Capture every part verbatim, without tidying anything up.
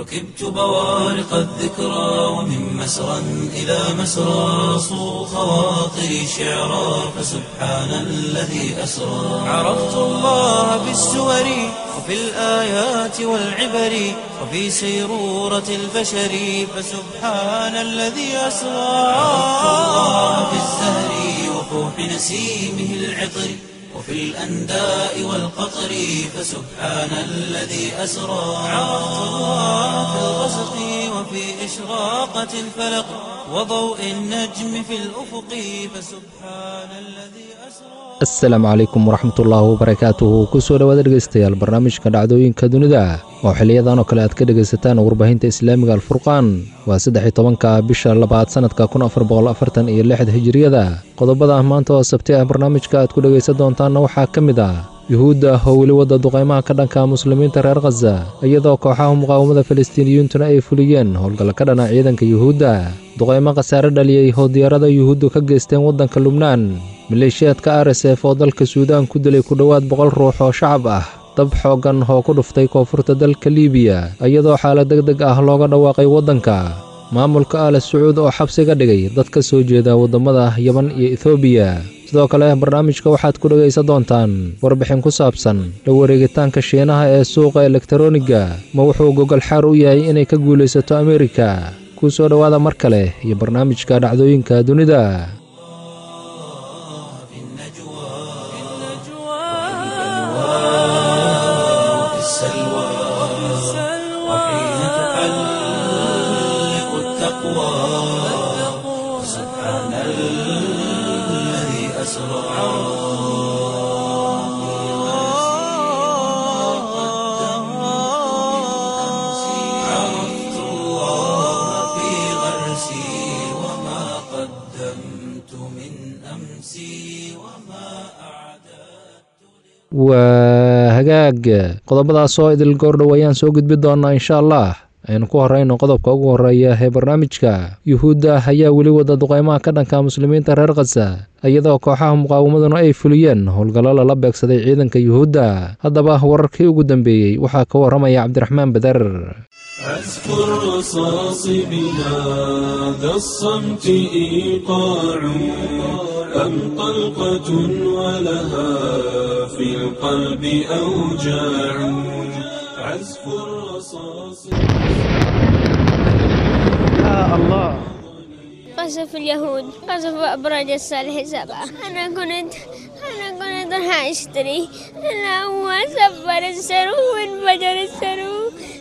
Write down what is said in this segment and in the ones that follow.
ركبت بوارق الذكرى ومن مسرى إلى مسرى صو خواطري شعرا فسبحان الذي أسرى عرفت الله بالسور وفي الآيات والعبر وفي سيرورة البشر فسبحان الذي أسرى عرفت الله بالزهر وفوح نسيمه العطر وفي الأنداء والقطر فسبحان الذي أسرى عرفت الله في الغسق وفي إشراقة الفلق وضوء النجم في الأفق فسبحان الذي أسرى. السلام عليكم ورحمة الله وبركاته. kusoo dhawaada dhegeystayaal barnaamijka dhacdooyinka dunida oo xiliyadan oo kale aad ka dhegeysataan warbaahinta islaamiga alfurqaan. waa saddex iyo tobanka bisha labaad sanadka kun afar boqol afartan iyo lix hijriyada. qodobada maanta oo sabti ah barnaamijka aad ku dhegeysan doontaan waxaa ka mid ah yuhuudda oo weli wada duqeymaha ka dhanka muslimiinta reer Gaza iyadoo kooxaha muqaawamada Falastiiniyiintuna ay fuliyeen howlgal ka dhana ciidanka yuhuudda. duqeymo khasaare dhaliyay oo diyaarada yuhuuddu ka geysteen wadanka Lubnaan. maleeshiyaadka R S F oo dalka Suudaan ku dilay ku dhawaad boqol ruux oo shacab ah. dab xoogan oo ku dhuftay koonfurta dalka Liibiya iyadoo xaalad degdeg ah looga dhawaaqay wadanka. maamulka Al Sacuud oo xabsiga dhigay dad ka soo jeeda wadamada Yaman iyo Ethiopia. sidoo kale barnaamijka waxaad ku dhageysan doontaan warbixin ku saabsan la wareegitaanka Shiinaha ee suuqa elektarooniga ma wuxuu gogol xaar u yahay inay ka guuleysato Ameerika. ku soo dhawaada mar kale iyo barnaamijka dhacdooyinka dunida. waa hagaag qodobadaas oo idil goordhow ayaan soo gudbi doonaa insha Allah. aynu ku horeyno qodobka ugu horeeya ee barnaamijka. yuhuudda ayaa weli wada duqeymaha ka dhanka muslimiinta reer Gaza iyadoo kooxaha muqaawamaduna ay fuliyeen howlgallo lala beegsaday ciidanka yuhuudda. haddaba wararkii ugu dambeeyey waxaa ka waramaya Cabdiraxmaan Badar. أذكر رصاص بهذا الصمت إيقاع أم طلقة ولها في القلب أوجاع عزف الرصاص يا الله. قصف اليهود قصف أبراج الصالح سبعة. أنا كنت أنا كنت راح أشتري أنا هو سبر السرو وانفجر السرو.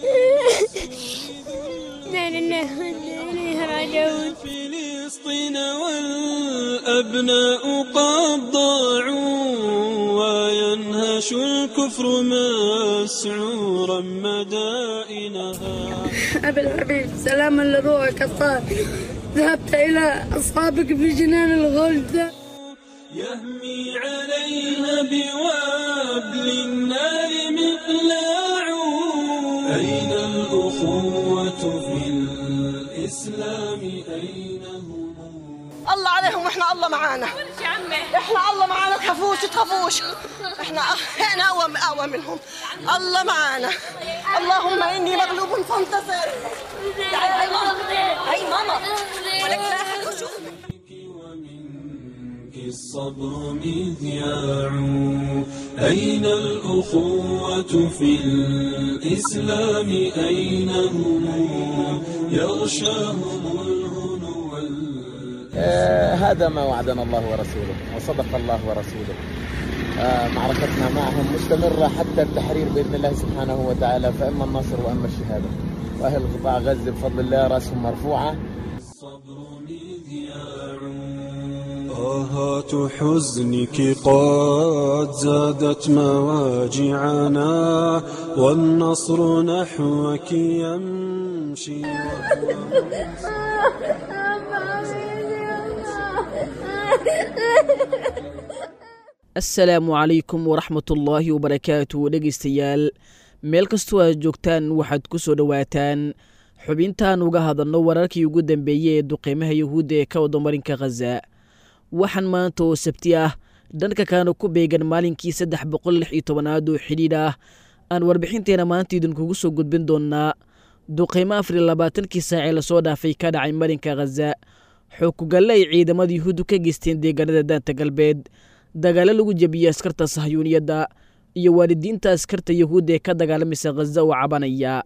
لا لله وإنا إليه راجعون. فلسطين والأبناء قد ضاعوا وينهش الكفر مسعورا مدائنها. أبي الحبيب سلاما لروحك الطاهر ذهبت إلى أصحابك في جنان الغلد. يهمي عليها بوابل النار مقلاع أين الأخوة في الإسلام أين هم؟ الله عليهم واحنا الله معانا. احنا الله معانا تخافوش تخافوش احنا احنا اقوى اقوى منهم. الله معانا. اللهم اني مغلوب فانتصر. هاي ماما هاي ماما ولك لا أحد يشوفك. الصبر مذياع أين الأخوة في الإسلام أين هم يغشاهم الهنو آه هذا ما وعدنا الله ورسوله وصدق الله ورسوله. آه معركتنا معهم مستمرة حتى التحرير بإذن الله سبحانه وتعالى. فإما النصر وإما الشهادة. وأهل قطاع غزة بفضل الله رأسهم مرفوعة. الصبر مذياع آهات حزنك قد زادت مواجعنا والنصر نحوك يمشي. asalaamu calaykum waraxmatullaahi wabarakaatu. dhegeystayaal meel kastoo aad joogtaan waxaad ku soo dhowaataan xubintaan uga hadalno wararkii ugu dambeeyey ee duqeymaha yuhuudda ee ka wada marinka Gaza. waxaan maanta oo sabti ah dhanka kaana ku beegan maalinkii saddex boqol lix iyo tobanaad oo xidhiidh ah aan warbixinteena maanta idinkugu soo gudbin doonaa duqeymo afar iyo labaatankii saacee lasoo dhaafay ka dhacay marinka khaza xookugalle ay ciidamada yuhuuddu ka geysteen deegaanada daanta galbeed dagaalo lagu jebiyey askarta sahyuuniyadda iyo waalidiinta askarta yuhuudda ee ka dagaalamaysa khaza oo cabanaya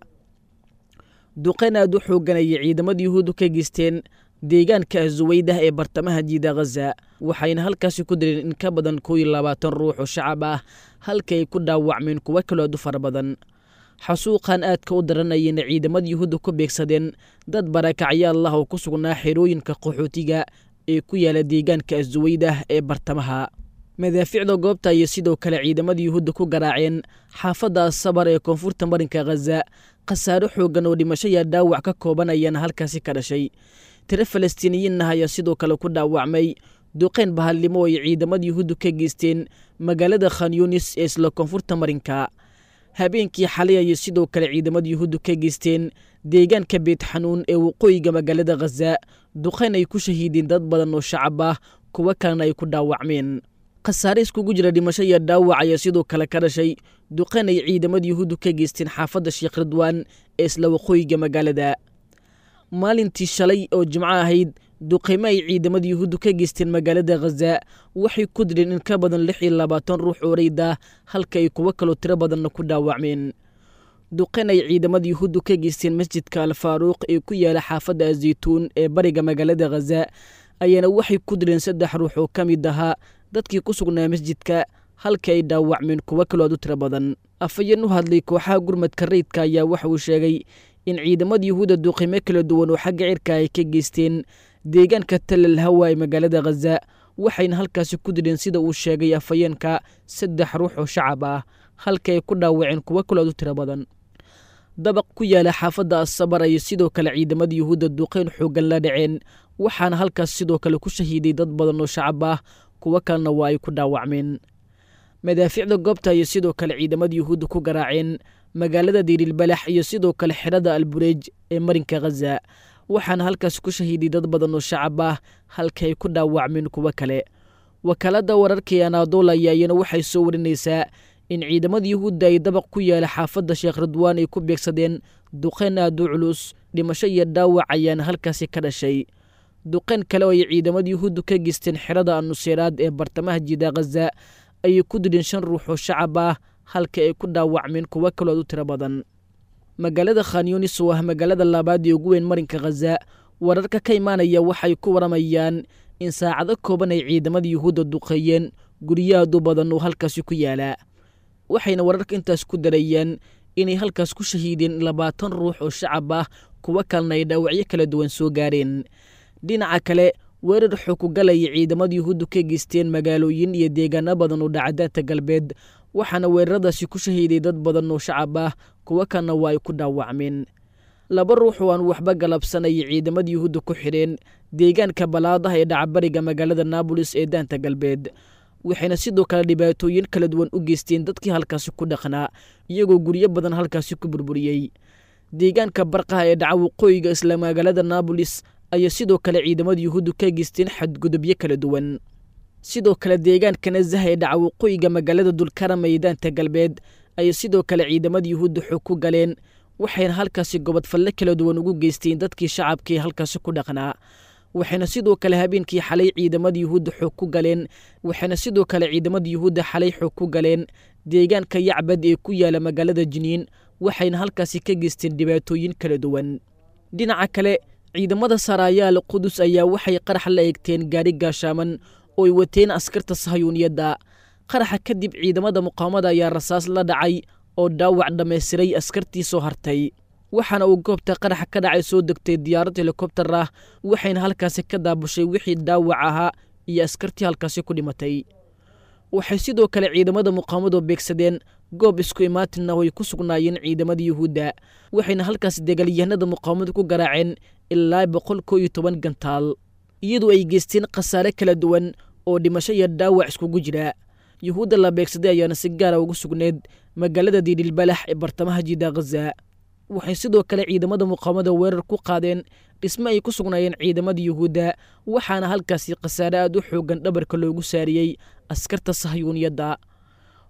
duqeyn aad u xoogganayay ciidamada yuhuuddu ka geysteen deegaanka azuweydah ee bartamaha jiida khaza waxayna halkaasi ku direen in ka badan kow iyo labaatan ruux oo shacab ah halka ay ku dhaawacmeen kuwo kaloo aad u fara badan xasuuqan aadka u daranayayna ciidamada yuhuudda ku beegsadeen dad barakacyaal ah oo ku sugnaa xerooyinka qaxootiga ee ku yaala deegaanka azuweydah ee bartamaha madaaficda goobta iyo sidoo kale ciidamada yuhuudda ku garaaceen xaafadda asabar ee koonfurta marinka khaza khasaaro xooggan oo dhimasho iyo dhaawac ka kooban ayaana halkaasi ka dhashay tiro falastiiniyiinna ayaa sidoo kale ku dhaawacmay duqeyn bahallimo oo ay ciidamada yuhuuddu ka geysteen magaalada khan yunis ee isla koonfurta marinka habeenkii xalay ayay sidoo kale ciidamada yuhuuddu ka geysteen deegaanka beet xanuun ee waqooyiga magaalada khaza duqeyn ay ku shahiideen dad badan oo shacab ah kuwo kalena ay ku dhaawacmeen khasaare iskugu jira dhimasho iyo dhaawac ayaa sidoo kale ka dhashay duqeyn ay ciidamada yuhuuddu ka geysteen xaafadda sheekh ridwaan ee isla waqooyiga magaalada maalintii shalay oo jimco ahayd duqeymo ay ciidamada yuhuuddu ka geysteen magaalada khaza waxay ku direen in ka badan lix iyo labaatan ruux oo rayda halka ay kuwo kaloo tiro badanna ku dhaawacmeen duqeyn ay ciidamada yuhuuddu ka geysteen masjidka alfaaruuq ee ku yaala xaafadda azaytuun ee bariga magaalada khaza ayaana waxay ku direen saddex ruux oo ka mid ahaa dadkii ku sugnaa masjidka halka ay dhaawacmeen kuwo kaloo aad u tiro badan afhayeen u hadlay kooxaha gurmadka rayidka ayaa waxa uu sheegay in ciidamada yuhuudda duqeymo kala duwan oo xagga cirka ay ka geysteen deegaanka talal hawa ee magaalada khaza waxayna halkaasi ku direen sida uu sheegay afhayeenka saddex ruux oo shacab ah halka ay ku dhaawaceen kuwo kaloo aad u tiro badan dabaq ku yaala xaafadda asabar ayay sidoo kale ciidamada yuhuudda duqeyn xooggan la dhaceen waxaana halkaas sidoo kale ku shahiiday dad badan oo shacab ah kuwo kalena waa ay ku dhaawacmeen madaaficda goobta ayay sidoo kale ciidamada yuhuudda ku garaaceen magaalada diirilbalax iyo sidoo kale xerada albureej ee marinka khaza waxaana halkaas ku shahiiday dad badan oo shacab ah halka ay ku dhaawacmeen kuwo kale wakaaladda wararka ee anaadool ayaa iyana waxay soo warinaysaa in ciidamada yuhuudda ay dabaq ku yaala xaafadda sheekh ridwaan ay ku beegsadeen duqeyn aad u culus dhimasho iyo dhaawac ayaana halkaasi ka dhashay duqeyn kale oo ay ciidamada yuhuuddu ka geysteen xerada anuseyraad ee bartamaha jiida khaza ayay ku direen shan ruux oo shacab ah halka ay ku dhaawacmeen kuwo kaloo aad u tiro badan magaalada khan yunis oo ah magaalada labaad ee ugu weyn marinka khaza wararka ka imaanaya waxay ku waramayaan in saacado kooban ay ciidamada yuhuudda duqeeyeen guryo aad u badan oo halkaasi ku yaala waxayna wararka intaas ku darayeen inay halkaas ku shahiideen labaatan ruux oo shacab ah kuwo kalena ay dhaawacyo kala duwan soo gaareen dhinaca kale weerar xookugalaya ciidamada yuhuuddu ka geysteen magaalooyin iyo deegaano badan oo dhacadaanta galbeed waxaana weeraradaasi ku shahiiday dad badan oo shacab ah kuwo kalena waa ay ku dhaawacmeen laba ruux oo aan waxba galabsanaya ciidamada yuhuudda ku xidheen deegaanka balaadaha ee dhacbariga magaalada naabolis ee daanta galbeed waxayna sidoo kale dhibaatooyin kala duwan u geysteen dadkii halkaasi ku dhaqnaa iyagoo guryo badan halkaasi ku burburiyey deegaanka barqaha ee dhaca waqooyiga isla magaalada naabolis ayaa sidoo kale ciidamada yuhuuddu ka geysteen xadgudubyo kala duwan sidoo kale deegaanka nazaha ee dhaca waqooyiga magaalada dulkarama ee daanta galbeed ayay sidoo kale ciidamada yuhuudda xoog ku galeen waxayna halkaasi gobodfalle kala duwan ugu geysteen dadkii shacabkii halkaasi ku dhaqnaa waxayna sidoo kale habeenkii xalay ciidamada yuhuudda xoog ku galeen waxayna sidoo kale ciidamada yuhuudda xalay xoog ku galeen deegaanka yacbad ee ku yaala magaalada jiniin waxayna halkaasi ka geysteen dhibaatooyin kala duwan dhinaca kale ciidamada saraayaal qudus ayaa waxay qarax la eegteen gaari gaashaaman oo ay wateen askarta sahayuuniyadda qaraxa kadib ciidamada muqaawamada ayaa rasaas la dhacay oo dhaawac dhammaystiray askartii soo hartay waxaana uu goobta qaraxa ka dhacay soo degtay diyaarad helikobtar ah waxayna halkaasi ka daabushay wixii dhaawac ahaa iyo askartii halkaasi ku dhimatay waxay sidoo kale ciidamada muqaawamadu beegsadeen goob isku imaatin ah oo ay ku sugnaayeen ciidamada yuhuudda waxayna halkaasi dagaalyahanada muqaawamadu ku garaaceen ilaa boqol koo iyo toban gantaal iyadoo ay geysteen khasaare kala duwan oo dhimasho iyo dhaawac iskugu jira yuhuudda la beegsaday ayaana si gaara ugu sugneed magaalada diirilbalax ee bartamaha jiida khaza waxay sidoo kale ciidamada muqaawamada weerar ku qaadeen dhisme ay ku sugnaayeen ciidamada yuhuudda waxaana halkaasi khasaare aad u xooggan dhabarka loogu saariyey askarta sahayuuniyadda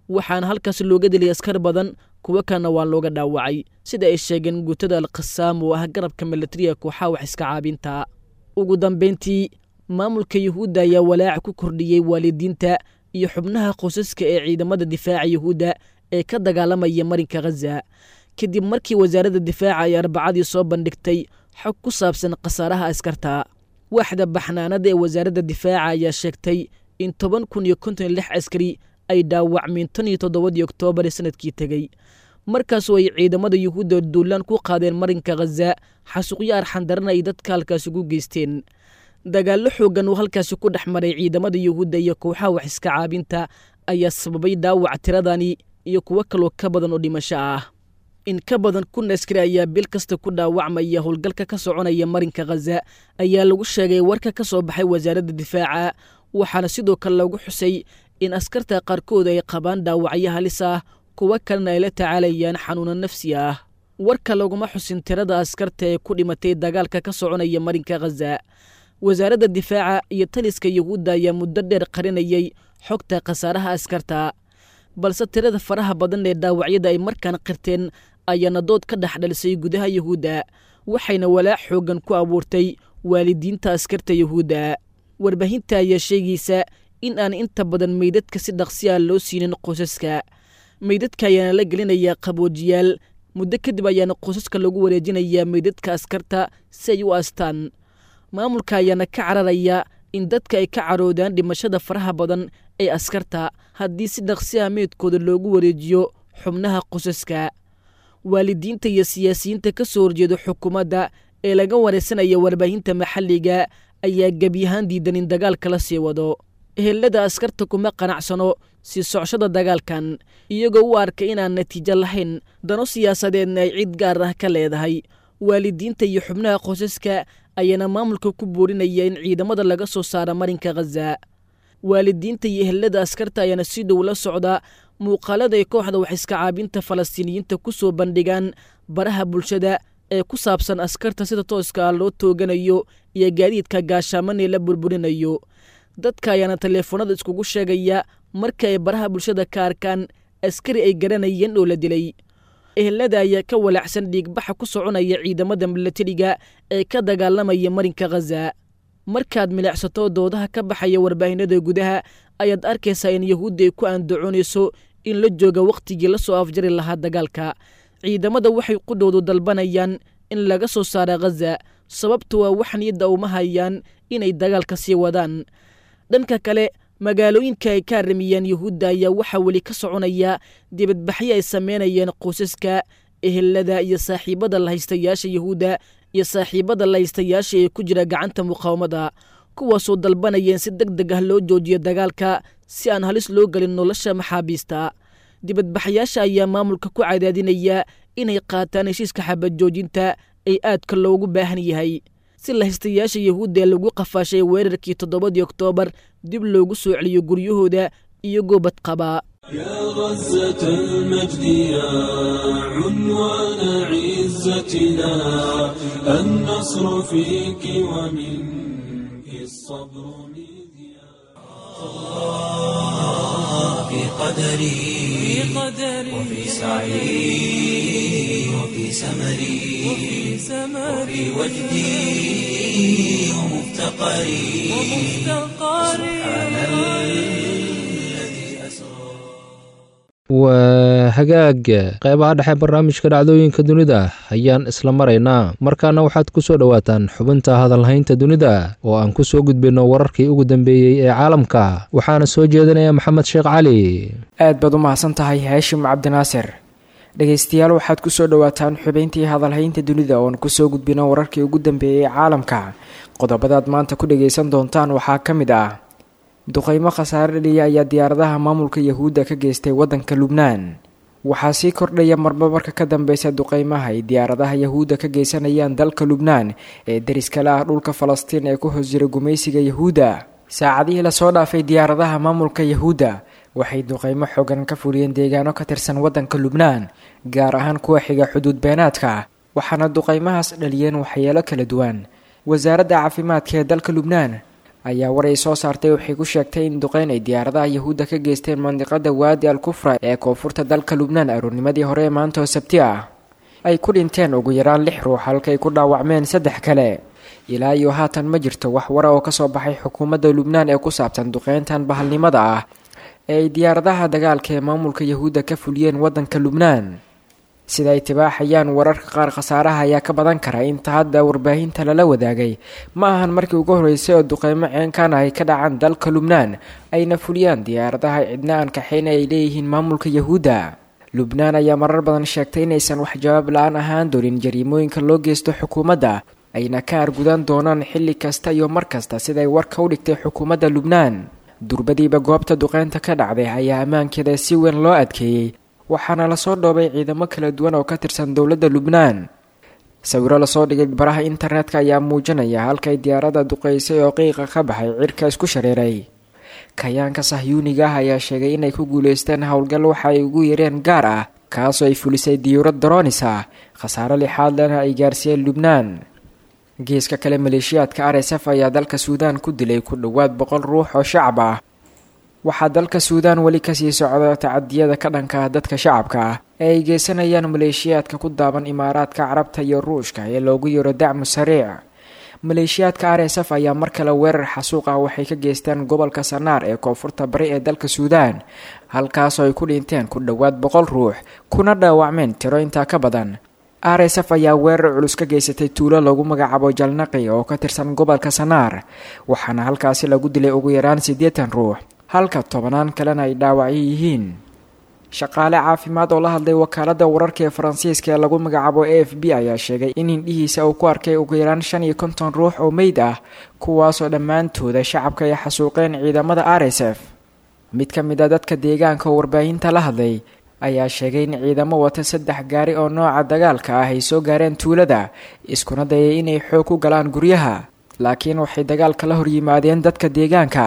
waxaana halkaas looga dilay askar badan kuwo kalena waa looga dhaawacay sida ay sheegeen guutada alqasaam oo ah garabka milatariga kooxaha wax iska caabinta. ugu dambeyntii maamulka yuhuudda ayaa walaac ku kordhiyey waalidiinta iyo xubnaha qoysaska ee ciidamada difaaca yuhuudda ee ka dagaalamaya marinka Gaza kadib markii wasaaradda difaaca ay arbacadii soo bandhigtay xog ku saabsan khasaaraha askarta. waaxda baxnaanada ee wasaaradda difaaca ayaa sheegtay in toban kun iyo konton iyo lix askari ay dhaawacmeen tan iyo toddobadii Oktoobar sanadkii tegey markaasoo ay ciidamada yuhuudda duulaan ku qaadeen marinka Gaza xasuuqyo arxan daran ay dadka halkaas ugu geysteen. dagaallo xooggan oo halkaasi ku dhex maray ciidamada yuhuudda iyo kooxaha wax iska caabinta ayaa sababay dhaawac tiradani iyo kuwo kaloo ka badan oo dhimasho ah. in ka badan kun askari ayaa bil kasta ku dhaawacmaya howlgalka ka soconaya marinka Gaza ayaa lagu sheegay warka ka soo baxay wasaaradda difaaca, waxaana sidoo kale lagu xusay in askarta qaarkood ay qabaan dhaawacyo halis ah kuwo kalena ay la tacaalayaan xanuuno nafsi ah. warka laguma xusin tirada askarta ee ku dhimatay dagaalka ka soconaya marinka Gaza. wasaaradda difaaca iyo taliska yuhuudda ayaa muddo dheer qarinayay xogta khasaaraha askarta, balse tirada faraha badan ee dhaawacyada ay markaan qirteen ayaana dood ka dhex dhalisay gudaha yuhuudda, waxayna walaac xooggan ku abuurtay waalidiinta askarta yuhuudda. warbaahinta ayaa sheegaysa in aan inta badan meydadka si dhaqsi ah loo siinin qoysaska. meydadka ayaana la gelinayaa qaboojiyaal, muddo kadib ayaana qoysaska lagu wareejinayaa meydadka askarta si ay u aastaan. maamulka ayaana ka cararaya in dadka ay ka caroodaan dhimashada faraha badan ee askarta haddii si dhaqsi ah meydkooda loogu wareejiyo xubnaha qoysaska. waalidiinta iyo siyaasiyiinta ka soo horjeeda xukuumadda ee laga wareysanaya warbaahinta maxalliga ayaa gebi ahaan diidan in dagaalka la sii wado. ehelada askarta kuma qanacsano sii socoshada dagaalkan, iyagoo u arka inaan natiijo lahayn dano siyaasadeedna ay cid gaar ah ka leedahay. waalidiinta iyo xubnaha qoysaska ayaana maamulka ku boorinaya in ciidamada laga soo saara marinka Gaza. waalidiinta iyo ehelada askarta ayaana si dhow la socda muuqaalada ay kooxda wax iska caabinta Falastiiniyiinta ku soo bandhigaan baraha bulshada ee ku saabsan askarta sida tooska ah loo tooganayo iyo gaadiidka gaashaaman ee la burburinayo. dadka ayaana taleefanada iskugu sheegaya marka ay baraha bulshada ka arkaan askari ay garanayeen oo la dilay. ehelada ayaa ka walaacsan dhiigbaxa ku soconaya ciidamada milatariga ee ka dagaalamaya marinka Gaza. markaad milicsato doodaha ka baxaya warbaahinada gudaha ayaad arkaysaa in yuhuudda ay ku andacoonayso in la jooga waqtigii la soo afjari lahaa dagaalka. ciidamada waxay qudhoodu dalbanayaan in laga soo saara Gaza sababtu waa wax niyadda uma hayaan inay dagaalka sii wadaan. dhanka kale magaalooyinka ay ka arrimiyeen yuhuudda ayaa waxaa weli ka soconaya dibadbaxyo ay sameynayeen qoysaska, ehelada iyo saaxiibada lahaystayaasha yuhuudda iyo saaxiibada lahaystayaasha ee ku jira gacanta muqaawamada, kuwaasoo dalbanayeen si deg deg ah loo joojiyo dagaalka si aan halis loo gelin nolosha maxaabiista. dibadbaxayaasha ayaa maamulka ku cadaadinaya inay qaataan heshiiska xabad joojinta ay aadka loogu baahan yahay si lahaystayaasha yuhuudda ee lagu qafaashay weerarkii toddobadii Oktoobar dib loogu soo celiyo guryahooda iyagoo badqaba. يا غزة المجد يا عنوان عزتنا النصر فيك ومنك الصبر الله في قدري وفي سعي وفي سمري وفي وجدي ومفتقري سبحان الذي أسرى. waa hagaag qaybaha dhexe barnaamijka dhacdooyinka dunida ayaan isla maraynaa. markaana waxaad ku soo dhowaataan xubinta hadalhaynta dunida oo aan ku soo gudbinno wararkii ugu dambeeyey ee caalamka, waxaana soo jeedinaya maxamed sheekh cali. aad baad u mahadsan tahay haashim cabdinaasir. dhegaystayaal waxaad ku soo dhowaataan xubayntii hadalhaynta dunida ooan kusoo gudbino wararkii ugu dambeeyey ee caalamka. qodobadaad maanta ku dhagaysan doontaan waxaa ka mid ah duqeymo khasaare dhaliya ayaa diyaaradaha maamulka yuhuudda ka geystay waddanka lubnaan. waxaa sii kordhaya marba marka ka dambeysa duqeymaha ay diyaaradaha yuhuudda ka geysanayaan dalka lubnaan ee deriskale ah dhulka falastiin ee ku hoos jira gumaysiga yuhuudda. saacadihii lasoo dhaafay diyaaradaha maamulka yuhuudda waxay duqeymo xoogan ka fuliyeen deegaano ka tirsan waddanka lubnaan, gaar ahaan kuwa xiga xuduud beenaadka, waxaana duqeymahaas dhaliyeen waxyeelo kala duwan. wasaaradda caafimaadka ee dalka lubnaan ayaa waray soo saartay waxay ku sheegtay in duqeyn ay diyaaradaha yahuudda ka geysteen mandiqada waadi al kufra ee koonfurta dalka lubnaan aroornimadii hore ee maanta oo sabti ah ay ku dhinteen ugu yaraan lix ruux halkay ku dhaawacmeen saddex kale. ilaa iyo haatan ma jirto wax wara oo kasoo baxay xukuumadda lubnaan ee ku saabsan duqeyntan bahalnimada ah ee ay diyaaradaha dagaalka ee maamulka yahuudda ka fuliyeen waddanka lubnaan. sida ay tibaaxayaan wararka qaar khasaaraha ayaa ka badan kara inta hadda warbaahinta lala wadaagay ma ahan markii ugu horreysay oo duqeymo ceenkan ay ka dhacaan dalka lubnaan ayna fuliyaan diyaaradaha cidna aan kaxayn ay leeyihiin maamulka yahuudda. lubnaan ayaa marar badan sheegtay inaysan wax jawaab la-aan ahaan doonin jariimooyinka loo geysto xukuumadda ayna ka argudan doonaan xilli kasta iyo mar kasta siday warka u dhigtay xukuumadda lubnaan. durbadiiba goobta duqeynta ka dhacday ayaa ammaankeeda si weyn loo adkeeyey waxaana lasoo dhoobay ciidamo kala duwan oo ka tirsan dowladda lubnaan. sawiro lasoo dhigay baraha internetka ayaa muujinaya halkay diyaaradda duqeysay oo qiiqa ka baxay cirka isku shareeray. kayaanka sahyuuniga ah ayaa sheegay inay ku guuleysteen howlgal waxa ay ugu yareen gaar ah kaasoo ay fulisay diyuurad daroonis ah khasaare lixaad lena ay gaarsiiyeen lubnaan. geeska kale maleeshiyaadka r s f ayaa dalka suudaan ku dilay ku dhowaad boqol ruux oo shacab ah. waxaa dalka suudaan weli kasii socda tacadiyada ka dhanka dadka shacabka ah ee ay geysanayaan maleeshiyaadka ku daaban imaaraadka carabta iyo ruushka ee loogu yeero dacmu sariic. maleeshiyaadka r s f ayaa mar kale weerar xasuuq ah waxay ka geysteen gobolka sanaar ee koonfurta bari ee dalka suudaan halkaasoo ay ku dhinteen ku dhowaad boqol ruux kuna dhaawacmeen tiro intaa ka badan. r s f ayaa weerar culus ka geysatay tuulo lagu magacaabo jalnaqi oo ka tirsan gobolka sanaar waxaana halkaasi lagu dilay ugu yaraan siddeetan ruux halka tobanaan kalena ay dhaawacyo yihiin. shaqaale caafimaad oo la hadlay wakaaladda wararka ee faransiiska ee lagu magacaabo a f b ayaa sheegay in hindhihiisa uu ku arkay ugu yaraan shan iyo konton ruux oo meyd ah kuwaasoo dhammaantooda shacabka ay xasuuqeen ciidamada r s f. mid ka mid a dadka deegaanka oo warbaahinta la hadlay ayaa sheegay in ciidamo wata saddex gaari oo nooca dagaalka ah ay soo gaareen tuulada iskuna dayay inay xoog ku galaan guryaha laakiin waxay dagaalka la horyimaadeen dadka deegaanka.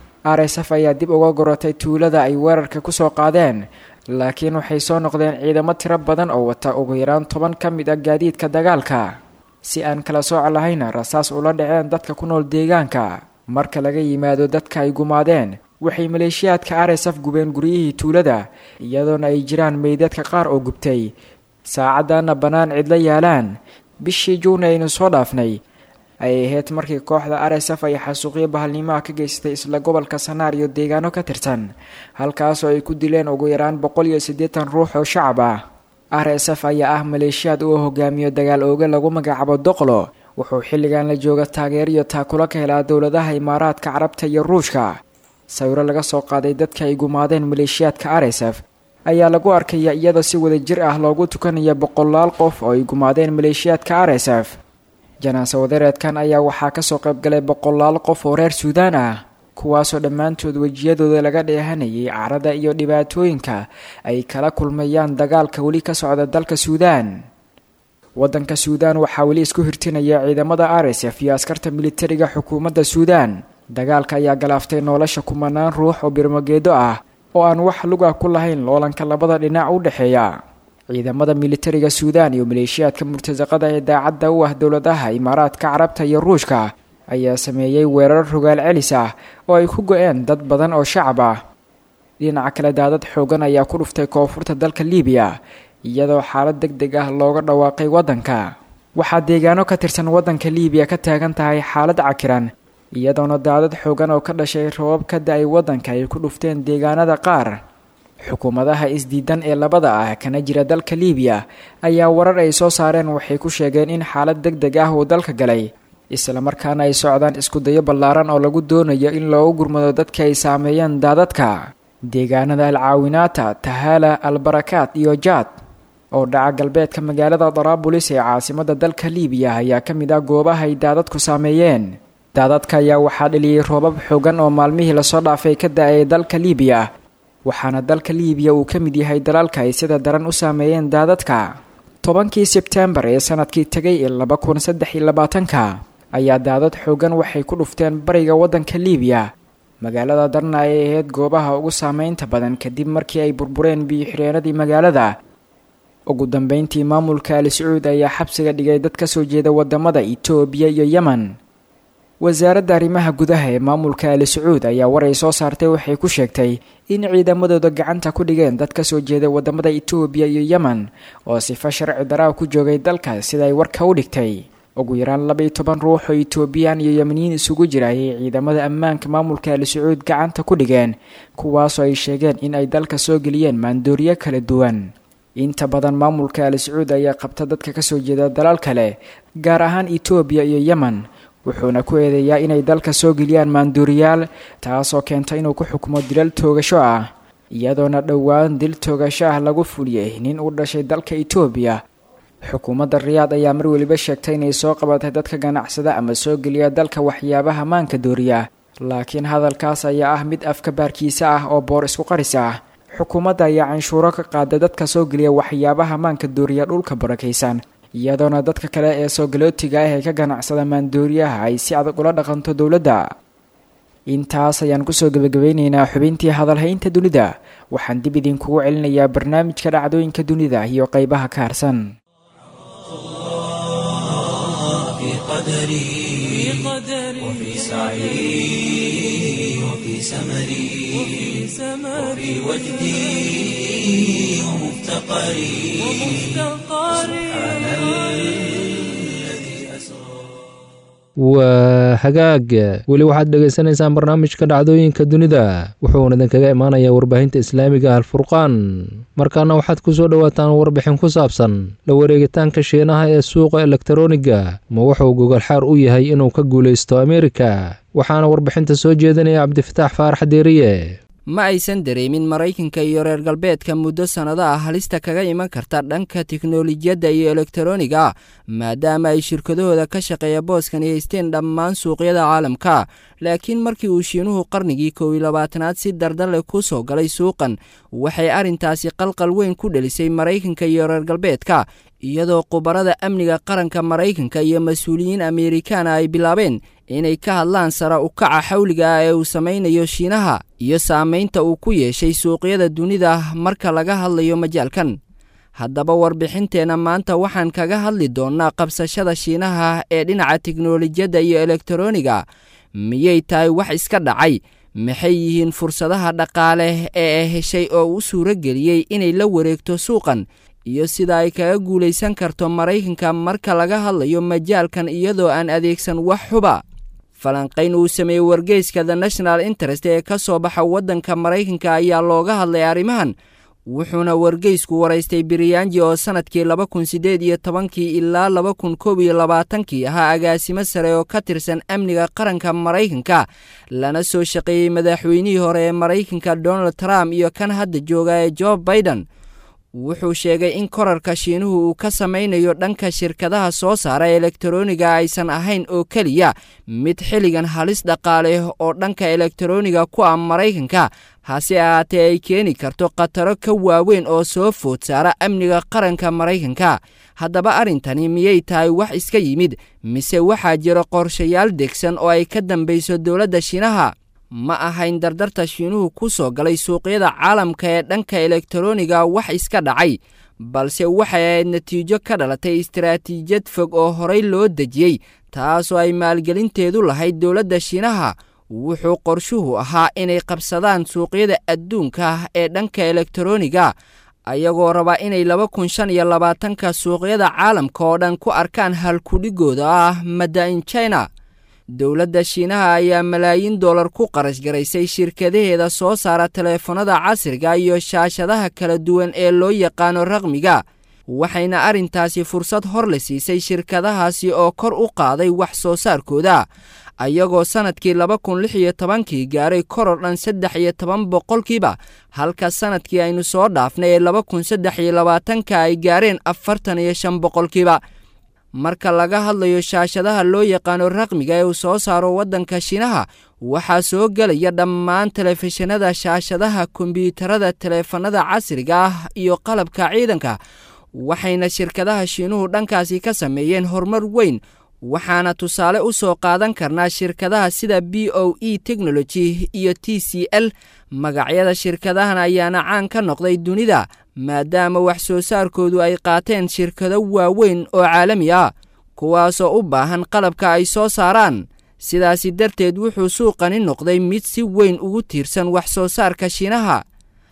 r s f ayaa dib uga gorotay tuulada ay weerarka kusoo qaadeen laakiin waxay soo noqdeen ciidamo tiro badan oo wata ugu yaraan toban ka mid ah gaadiidka dagaalka si aan kala sooc lahayna rasaas ula dhaceen dadka ku nool deegaanka. marka laga yimaado dadka ay gumaadeen waxay maleeshiyaadka r s f gubeen guryihii tuulada iyadoona ay jiraan meydadka qaar oo gubtay saacadana bannaan cidla yaalaan. bishii juun aynu soo dhaafnay ayay ahayd markii kooxda r s f ay xasuuqyo bahalnimaha ka geysatay isla gobolka sanaar iyo deegaano ka tirsan halkaasoo ay ku dileen ugu yaraan boqol iyo siddeetan ruux oo shacab ah. r s f ayaa ah maleeshiyaad uu hogaamiyo dagaal ooga lagu magacaabo doqlo wuxuu xilligan la jooga taageer iyo taakula ka helaa dowladaha imaaraadka carabta iyo ruushka. sawiro laga soo qaaday dadka ay gumaadeen maleeshiyaadka r s f ayaa lagu arkaya iyadoo si wada jir ah loogu tukanaya boqolaal qof oo ay gumaadeen maleeshiyaadka r s f. janaasa wadareedkan ayaa waxaa kasoo qaybgalay boqolaal qof oo reer suudaan ah kuwaasoo dhammaantood wejiyadooda laga dheehanayay carada iyo dhibaatooyinka ay kala kulmayaan dagaalka weli ka socda dalka suudaan. waddanka suudaan waxaa weli isku hirtinaya ciidamada r s f iyo askarta militariga xukuumadda suudaan. dagaalka ayaa galaaftay nolosha kumanaan ruux oo birmageedo ah oo aan wax luga ku lahayn loolanka labada dhinac u dhexeeya. ciidamada militariga suudaan iyo maleeshiyaadka murtasaqada ee daacadda u ah dowladaha imaaraadka carabta iyo ruushka ayaa sameeyey weerar rogaal celis ah oo ay ku go-een dad badan oo shacab ah. dhinaca kale daadad xoogan ayaa ku dhuftay koonfurta dalka liibiya iyadoo xaalad deg deg ah looga dhawaaqay waddanka. waxaa deegaano ka tirsan waddanka liibiya ka taagan tahay xaalad cakiran iyadoona daadad xoogan oo ka dhashay roobab ka da-ay waddanka ay ku dhufteen deegaanada qaar. xukuumadaha isdiidan ee labada ah kana jira dalka liibiya ayaa warar ay soo saareen waxay ku sheegeen in xaalad deg deg ah uu dalka galay islamarkaana ay socdaan iskudayo ballaaran oo lagu doonayo in loogu gurmado dadka ay saameeyeen daadadka. deegaanada alcaawinaata tahala albarakaat iyo jaad oo dhaca galbeedka magaalada daraabulis ee caasimada dalka liibiya ayaa ka mid ah goobaha ay daadadku saameeyeen. daadadka ayaa waxaa dhaliyey roobab xoogan oo maalmihii lasoo dhaafay ka da-ay dalka liibiya waxaana dalka liibiya uu ka mid yahay dalalka ay sida daran u saameeyeen daadadka. tobankii sebtembar ee sanadkii tegay ee laba kun saddex iyo labaatanka ayaa daadad xoogan waxay ku dhufteen bariga waddanka liibiya. magaalada darna ay ahayd goobaha ugu saameynta badan kadib markii ay burbureen biyo-xireenadii magaalada. ugu dambeyntii maamulka al sacuud ayaa xabsiga dhigay dad ka soo jeeda wadamada itoobiya iyo yemen. wasaaradda arrimaha gudaha ee maamulka ali sacuud ayaa war ay soo saartay waxay ku sheegtay in ciidamadooda gacanta ku dhigeen dad ka soo jeeda wadamada itoobiya iyo yemen oo sifa sharci daraa ku joogay dalka sida ay warka u dhigtay ugu yaraan laba iyo toban ruux oo itoobiyaan iyo yemeniyiin isugu jira ayay ciidamada ammaanka maamulka ali sacuud gacanta ku dhigeen kuwaasoo ay sheegeen in ay dalka soo geliyeen maandooriyo kala duwan inta badan maamulka ali sacuud ayaa qabta dadka kasoo jeeda dalal kale gaar ahaan itoobiya iyo yemen wuxuuna ku eedeeyaa inay dalka soo geliyaan maanduuriyaal taasoo keenta inuu ku xukumo dilal toogasho ah iyadoona dhowaan dil toogasho ah lagu fuliyey nin u dhashay dalka itoobiya xukuumadda riyaad ayaa mar weliba sheegtay inay soo qabatay dadka ganacsada ama soo geliya dalka waxyaabaha maanka dooriya laakiin hadalkaas ayaa ah mid afka baarkiisa ah oo boor isku qaris ah xukuumadda ayaa canshuuro ka qaada dadka soo geliya waxyaabaha maanka dooriya dhulka barakaysan iyadoona dadka kale ee soo galootiga ah ee ka ganacsada maandooriyaha ay si adag ula dhaqanto dowladda intaas ayaan kusoo gebagabeyneynaa xubintii hadalhaynta dunida waxaan dib idinkugu celinayaa barnaamijka dhacdooyinka dunida iyo qaybaha ka harsan وفي سعي وفي سمري وفي وجدي ومفتقري سبحان الذي أسرى waa hagaag weli waxaad dhegaysanaysaan barnaamijka dhacdooyinka dunida wuxuuna idinkaga imaanayaa warbaahinta islaamiga alfurqaan markaana waxaad ku soo dhowaataan warbixin ku saabsan la wareegitaanka shiinaha ee suuqa elektarooniga ma wuxuu gogolxaar u yahay inuu ka guulaysto ameerika waxaana warbixinta soo jeedinaya cabdifataax faarax deeriye ma aysan dareemin maraykanka iyo reer galbeedka muddo sannado ah halista kaga iman karta dhanka tiknolojiyadda iyo elektaroniga maadaama ay shirkadahooda ka shaqeeya booskan haysteen dhammaan suuqyada caalamka laakiin markii uu shiinuhu qarnigii kow iyo labaatanaad si dardar ku soo galay suuqan waxay arrintaasi qalqal weyn ku dhelisay maraykanka iyo reer galbeedka iyadoo khubarada amniga qaranka maraykanka iyo mas-uuliyiin ameerikaana ay bilaabeen inay ka hadlaan sare u kaca xawliga ah ee uu samaynayo shiinaha iyo saamaynta uu ku yeeshay suuqyada dunida marka laga hadlayo majaalkan haddaba warbixinteenna maanta waxaan kaga hadli doonnaa qabsashada shiinaha ee dhinaca tiknolojiyadda iyo elektaroniga miyay tahay wax iska dhacay maxay yihiin fursadaha dhaqaale ee ay heshay oo u suuro geliyey inay la wareegto suuqan iyo sida ay kaga guulaysan karto maraykanka marka laga hadlayo majaalkan iyadoo aan adeegsan wax xuba falanqayn uu sameeyey wargeyska the national interest ee ka soo baxa waddanka maraykanka ayaa looga hadlay arrimahan wuxuuna wargeysku waraystay biriyaanji oo sannadkii laba kun siddeed iyo tobankii ilaa laba kun koob iyo labaatankii ahaa agaasimo sare oo ka tirsan amniga qaranka maraykanka lana soo shaqeeyey madaxweynihii hore ee maraykanka donald trump iyo kan hadda jooga ee joe biden wuxuu sheegay in korarka shiinuhu uu ka samaynayo dhanka shirkadaha soo saara elektaroniga aysan ahayn oo keliya mid xilligan halis dhaqaale oo dhanka elektaroniga ku ah maraykanka hase ahaatee ay keeni karto khataro ka waaweyn oo soo food saara amniga qaranka maraykanka haddaba arrintani miyay tahay wax iska yimid mise waxaa jira qorshayaal degsan oo ay ka dambayso dowladda shiinaha ma ahayn dardarta shiinuhu ku soo galay suuqyada caalamka ee dhanka elektaroniga wax iska dhacay balse waxay ahayd natiijo ka dhalatay istaraatiijiyad fog oo horey loo dejiyey taasoo ay maalgelinteedu lahayd dowladda shiinaha wuxuu qorshuhu ahaa inay qabsadaan suuqyada adduunka ee dhanka elektaroniga ayagoo raba inay laba kun shan iyo labaatanka suuqyada caalamka oo dhan ku arkaan halkudhigooda ah mada in china dowladda shiinaha ayaa malaayiin dollar ku qarash garaysay shirkadaheeda soo saara taleefanada casriga iyo shaashadaha kala duwan ee loo yaqaano raqmiga waxayna arrintaasi fursad hor la siisay shirkadahaasi oo kor u qaaday wax soo saarkooda ayagoo sannadkii laba kun lix iyo tobankii gaaray koror dhan saddex iyo toban boqolkiiba halka sannadkii aynu soo dhaafnay ee laba kun saddex iyo labaatanka ay gaareen afartan iyo shan boqolkiiba marka laga hadlayo shaashadaha loo yaqaano raqmiga ee uu soo saaro waddanka shiinaha waxaa soo gelaya dhammaan telefishinada shaashadaha kombiyuutarada taleefanada casriga ah iyo qalabka ciidanka waxayna shirkadaha shiinuhu dhankaasi ka sameeyeen horumar weyn waxaana tusaale u soo qaadan karnaa shirkadaha sida b o e technology iyo t c l magacyada shirkadahan ayaana caan ka noqday dunida maadaama wax soo saarkoodu ay qaateen shirkado waaweyn oo caalami ah kuwaasoo u baahan qalabka ay soo saaraan sidaasi darteed wuxuu suuqani noqday mid si weyn ugu tiirsan wax soo saarka Shiinaha.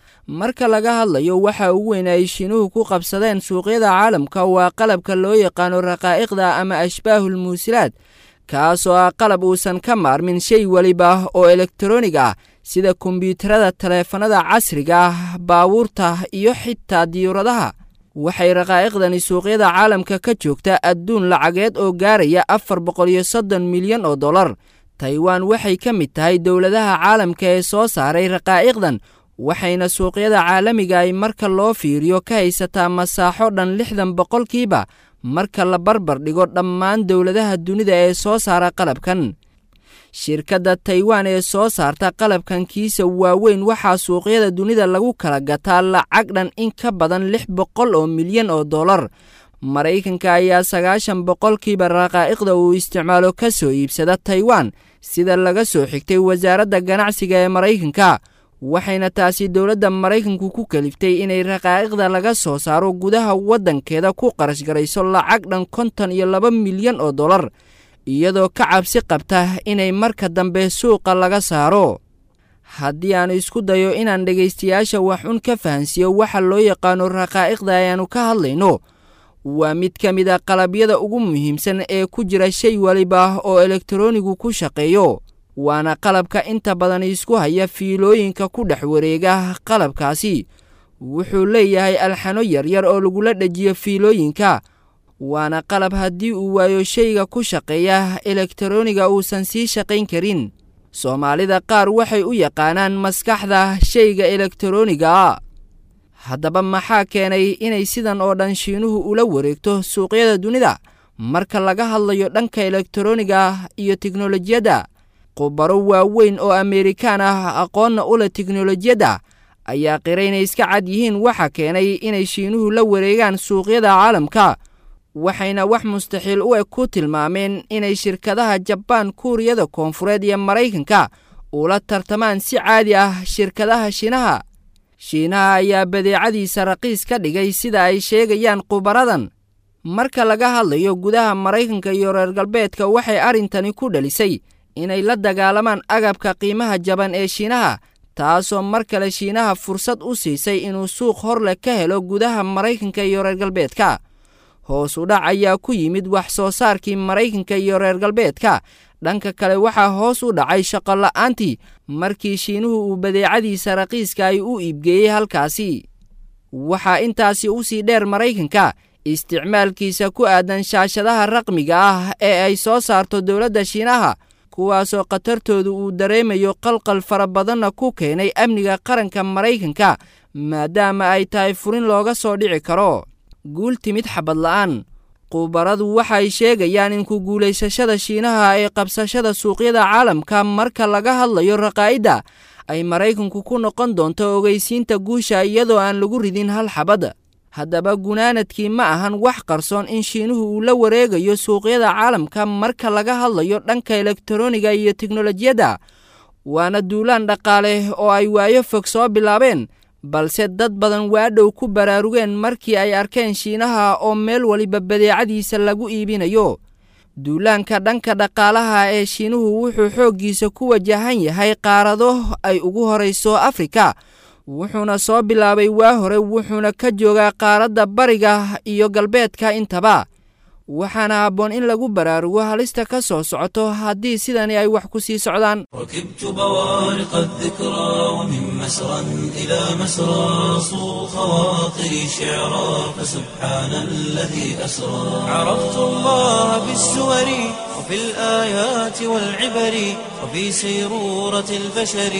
marka laga hadlayo waxa ugu weyn ay Shiinuhu ku qabsadeen suuqyada caalamka waa qalabka loo yaqaano raqaa'iqda ama ashbaahul muusilaad, kaasoo ah qalab uusan ka maarmin shay waliba oo elektaroonig ah sida kombiyuutarada, taleefanada casriga ah, baabuurta iyo xitaa diyaaradaha. waxay raqaa'iqdani suuqyada caalamka ka joogtaa adduun lacageed oo gaaraya afar boqol iyo soddon milyan oo dollar. Taiwan waxay ka mid tahay dowladaha caalamka ee soo saaray raqaa'iqdan, waxayna suuqyada caalamiga ay marka loo fiiriyo ka haysataa masaaxo dhan lixdan boqolkiiba marka la barbar dhigo dhammaan dowladaha dunida ee soo saara qalabkan. shirkadda Taiwan ee soo saarta qalabkan kiisa waaweyn waxaa suuqyada dunida lagu kala gataa lacag dhan in ka badan lix boqol oo milyan oo dollar. Maraykanka ayaa sagaashan boqolkiiba raqaa'iqda uu isticmaalo ka soo iibsada Taiwan, sida laga soo xigtay wasaaradda ganacsiga ee Maraykanka, waxayna taasi dowladda Maraykanku ku kaliftay inay raqaa'iqda laga soo saaro gudaha waddankeeda ku qarash garayso lacag dhan konton iyo laba milyan oo dollar, iyadoo ka cabsi qabta inay marka dambe suuqa laga saaro. haddii aan isku dayo inaan dhegaystayaasha wax un ka fahansiiyo waxa loo yaqaano raqaa'iqda ayaanu ka hadlayno, waa mid ka mid ah qalabyada ugu muhiimsan ee ku jira shay waliba oo elektaroonigu ku shaqeeyo, waana qalabka inta badan isku haya fiilooyinka ku dhex wareega qalabkaasi. wuxuu leeyahay alxano yaryar oo lagula dhajiyo fiilooyinka, waana qalab haddii uu waayo shayga ku shaqeeya elektarooniga uusan sii shaqayn karin. Soomaalida qaar waxay u yaqaanaan maskaxda shayga elektarooniga ah. haddaba maxaa keenay inay sidan oo dhan Shiinuhu ula wareegto suuqyada dunida marka laga hadlayo dhanka elektarooniga iyo tiknoolajiyadda? khubaro waaweyn oo Amerikaan ah aqoonna u leh tiknoolajiyadda ayaa qiray inay iska cad yihiin waxa keenay inay Shiinuhu la wareegaan suuqyada caalamka, waxayna wax mustaxiil u eg ku tilmaameen inay shirkadaha Jabaan, Kuuriyada Koonfureed iyo Maraykanka ula tartamaan si caadi ah shirkadaha Shiinaha. Shiinaha ayaa badeecadiisa raqiis ka dhigay sida ay sheegayaan khubaradan. marka laga hadlayo gudaha Maraykanka iyo reer galbeedka, waxay arrintani ku dhalisay inay la dagaalamaan agabka qiimaha jaban ee Shiinaha, taasoo mar kale Shiinaha fursad u siisay inuu suuq hor leh ka helo gudaha Maraykanka iyo reer galbeedka. hoos u dhac ayaa ku yimid wax soo saarkii Maraykanka iyo reer galbeedka. dhanka kale waxaa hoos u dhacay shaqo la'aantii markii Shiinuhu uu badeecadiisa raqiiska ay u iibgeeyey halkaasi. waxaa intaasi u sii dheer Maraykanka isticmaalkiisa ku aadan shaashadaha raqmiga ah ee ay soo saarto dowladda Shiinaha, kuwaasoo khatartoodu uu dareemayo qalqal fara badanna ku keenay amniga qaranka Maraykanka, maadaama ay tahay furin looga soo dhici karo. guul timid xabad la'aan. khubaradu waxay sheegayaan in ku guulaysashada Shiinaha ee qabsashada suuqyada caalamka marka laga hadlayo raqaa'idda ay Maraykanku ku noqon doonto ogeysiinta guusha iyadoo aan lagu ridin hal xabad. haddaba gunaanadkii ma ahan wax qarsoon in Shiinuhu uu la wareegayo suuqyada caalamka marka laga hadlayo dhanka elektarooniga iyo tiknoolajiyadda. waana duulaan dhaqaale oo ay waayo fog soo bilaabeen, balse dad badan waa dhow ku baraarugeen markii ay arkeen Shiinaha oo meel waliba badeecadiisa lagu iibinayo. duulaanka dhanka dhaqaalaha ee Shiinuhu wuxuu xooggiisa ku wajahan yahay qaarado ay ugu horeyso Afrika, wuxuuna soo bilaabay waa hore wuxuuna ka joogaa qaaradda bariga iyo galbeedka intaba. waxaana habboon in lagu baraarugo halista ka soo socoto haddii sidani ay wax ku sii socdaan. ركبت بوارق الذكرى ومن مسرى إلى مسرى صو خواطري شعرا فسبحان الذي أسرى. عرفت الله بالسور وفي الآيات والعبر وفي سيرورة البشر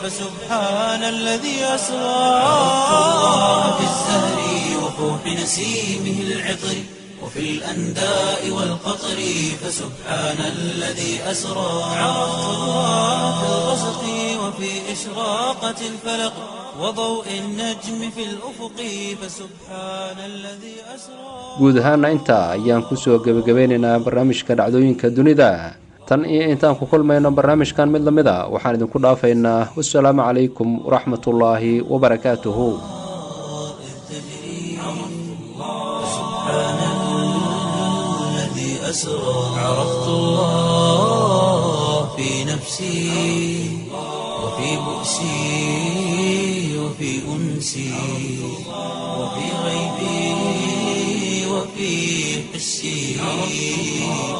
فسبحان الذي أسرى. عرفت الله بالزهر وفوح نسيمه العطر وفي الأنداء والقطر فسبحان الذي أسرى. عرفت الله في الغسق وفي إشراقة الفلق وضوء النجم في الأفق فسبحان الذي أسرى. guud ahaana intaa ayaan ku soo gebagabeynaynaa barnaamijka dhacdooyinka dunida. tan iyo intaan ku kulmayno barnaamijkan mid lamid a waxaan idinku dhaafaynaa wassalaamu calaykum waraxmatullaahi wabarakaatuhu. عرفت الله نفسي وفي بؤسي وفي أنسي وفي غيبي وفي حسي